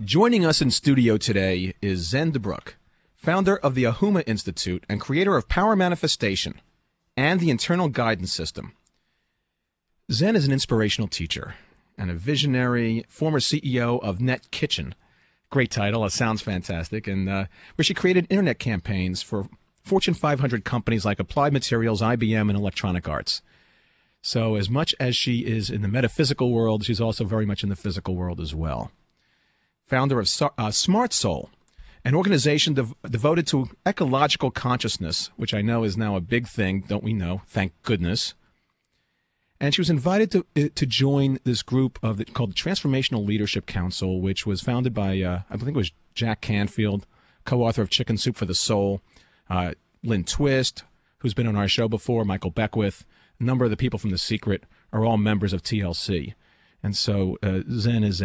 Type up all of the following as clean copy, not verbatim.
Joining us in studio today is Zen DeBrook, founder of the Ahuma Institute and creator of Power Manifestation and the Internal Guidance System. Zen is an inspirational teacher and a visionary former CEO of Net Kitchen. Great title. It sounds fantastic. And where she created internet campaigns for Fortune 500 companies like Applied Materials, IBM, and Electronic Arts. So as much as she is in the metaphysical world, she's also very much in the physical world as well. Founder of Smart Soul, an organization devoted to ecological consciousness, which I know is now a big thing, don't we know? Thank goodness. And she was invited to join this group called the Transformational Leadership Council, which was founded by, I think it was Jack Canfield, co-author of Chicken Soup for the Soul, Lynn Twist, who's been on our show before, Michael Beckwith. A number of the people from The Secret are all members of TLC. And so Zen is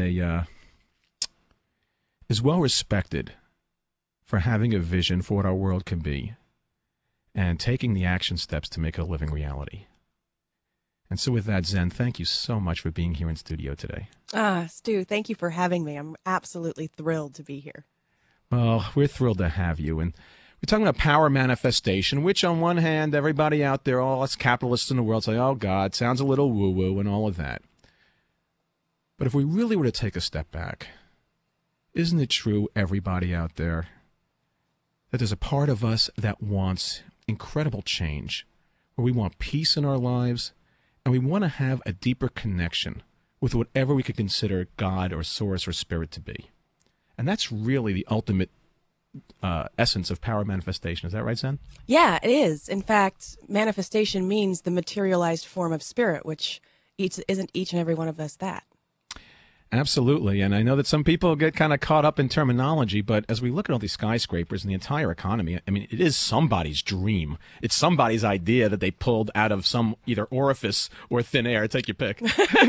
well respected for having a vision for what our world can be and taking the action steps to make it a living reality. And so with that, Zen, thank you so much for being here in studio today. Stu, thank you for having me. I'm absolutely thrilled to be here. Well, we're thrilled to have you. And we're talking about power manifestation, which on one hand, everybody out there, all us capitalists in the world say, oh, God, sounds a little woo-woo and all of that. But if we really were to take a step back, isn't it true, everybody out there, that there's a part of us that wants incredible change, where we want peace in our lives, and we want to have a deeper connection with whatever we could consider God or source or spirit to be? And that's really the ultimate essence of power manifestation. Is that right, Zen? Yeah, it is. In fact, manifestation means the materialized form of spirit, which isn't each and every one of us that. Absolutely. And I know that some people get kind of caught up in terminology, but as we look at all these skyscrapers and the entire economy, I mean, it is somebody's dream. It's somebody's idea that they pulled out of some either orifice or thin air. Take your pick.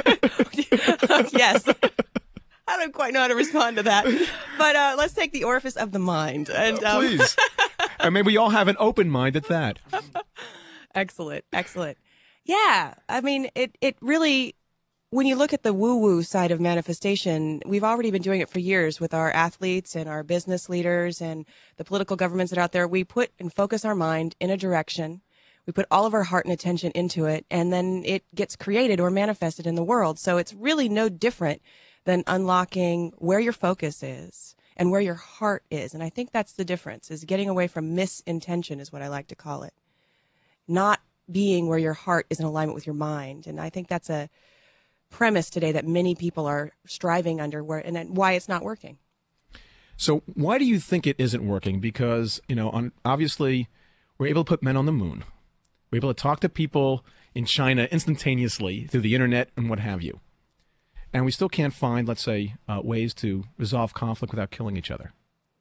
Yes. I don't quite know how to respond to that. But let's take the orifice of the mind. And please. And maybe we all have an open mind at that. Excellent. Excellent. Yeah. I mean, it really... When you look at the woo-woo side of manifestation, we've already been doing it for years with our athletes and our business leaders and the political governments that are out there. We put and focus our mind in a direction. We put all of our heart and attention into it, and then it gets created or manifested in the world. So it's really no different than unlocking where your focus is and where your heart is. And I think that's the difference, is getting away from misintention is what I like to call it. Not being where your heart is in alignment with your mind. And I think that's a premise today that many people are striving under, and why it's not working. So why do you think it isn't working? Because, obviously we're able to put men on the moon. We're able to talk to people in China instantaneously through the internet and what have you. And we still can't find, let's say, ways to resolve conflict without killing each other.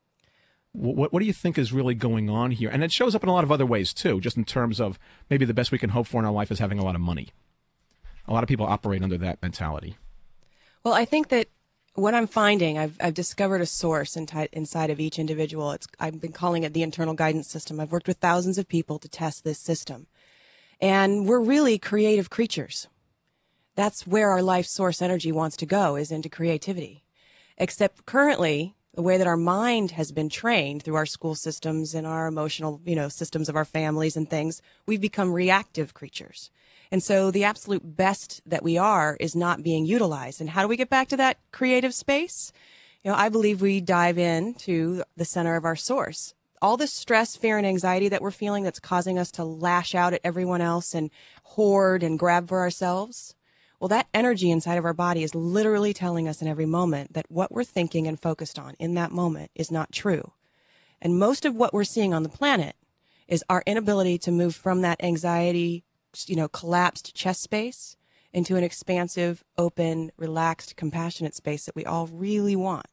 What do you think is really going on here? And it shows up in a lot of other ways too, just in terms of maybe the best we can hope for in our life is having a lot of money. A lot of people operate under that mentality. Well, I think that what I'm finding, I've discovered a source inside of each individual. I've been calling it the internal guidance system. I've worked with thousands of people to test this system. And we're really creative creatures. That's where our life source energy wants to go, is into creativity. Except currently, the way that our mind has been trained through our school systems and our emotional, systems of our families and things, we've become reactive creatures. And so the absolute best that we are is not being utilized. And how do we get back to that creative space? I believe we dive into the center of our source. All the stress, fear, and anxiety that we're feeling that's causing us to lash out at everyone else and hoard and grab for ourselves, well, that energy inside of our body is literally telling us in every moment that what we're thinking and focused on in that moment is not true. And most of what we're seeing on the planet is our inability to move from that anxiety, collapsed chest space into an expansive, open, relaxed, compassionate space that we all really want.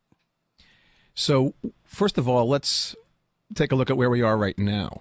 So, first of all, let's take a look at where we are right now.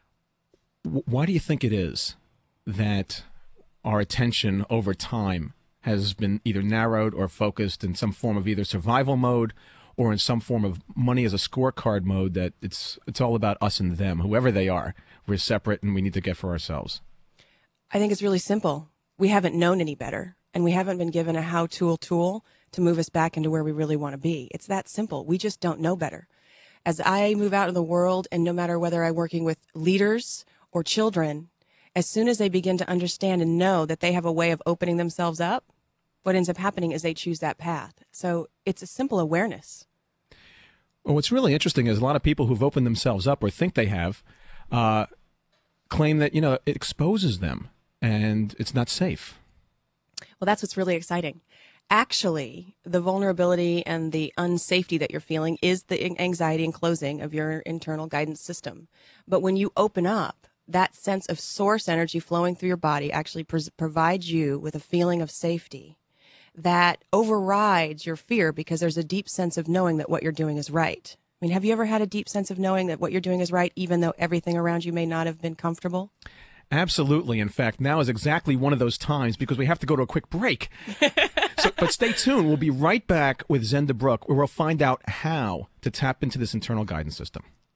Why do you think it is that our attention over time has been either narrowed or focused in some form of either survival mode or in some form of money as a scorecard mode, that it's all about us and them, whoever they are? We're separate and we need to get for ourselves. I think it's really simple. We haven't known any better, and we haven't been given a how-to tool to move us back into where we really want to be. It's that simple. We just don't know better. As I move out in the world, and no matter whether I'm working with leaders or children, as soon as they begin to understand and know that they have a way of opening themselves up, what ends up happening is they choose that path. So it's a simple awareness. Well, what's really interesting is a lot of people who've opened themselves up or think they have claim that, it exposes them and it's not safe. Well, that's what's really exciting. Actually, the vulnerability and the unsafety that you're feeling is the anxiety and closing of your internal guidance system. But when you open up, that sense of source energy flowing through your body actually provides you with a feeling of safety that overrides your fear, because there's a deep sense of knowing that what you're doing is right. I mean, have you ever had a deep sense of knowing that what you're doing is right, even though everything around you may not have been comfortable? Absolutely. In fact, now is exactly one of those times, because we have to go to a quick break. But stay tuned. We'll be right back with Zen DeBrook, where we'll find out how to tap into this internal guidance system.